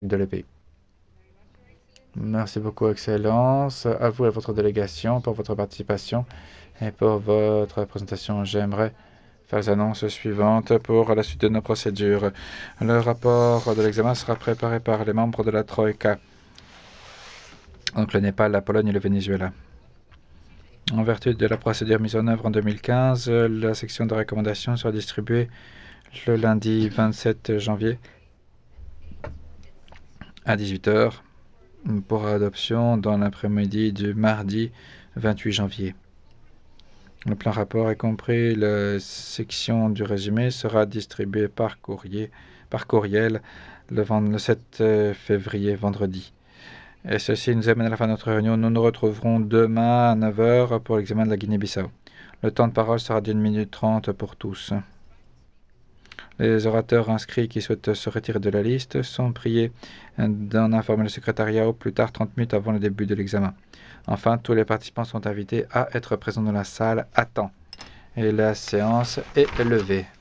de l'EPI. Merci beaucoup, Excellence, à vous et à votre délégation pour votre participation et pour votre présentation. J'aimerais faire les annonces suivantes pour la suite de nos procédures. Le rapport de l'examen sera préparé par les membres de la Troïka, donc le Népal, la Pologne et le Venezuela. En vertu de la procédure mise en œuvre en 2015, la section de recommandation sera distribuée le lundi 27 janvier à 18 heures pour adoption dans l'après-midi du mardi 28 janvier. Le plan rapport, y compris la section du résumé, sera distribué par courriel le 7 février, vendredi. Et ceci nous amène à la fin de notre réunion. Nous nous retrouverons demain à 9 heures pour l'examen de la Guinée-Bissau. Le temps de parole sera d'1 minute 30 pour tous. Les orateurs inscrits qui souhaitent se retirer de la liste sont priés d'en informer le secrétariat au plus tard 30 minutes avant le début de l'examen. Enfin, tous les participants sont invités à être présents dans la salle à temps. Et la séance est levée.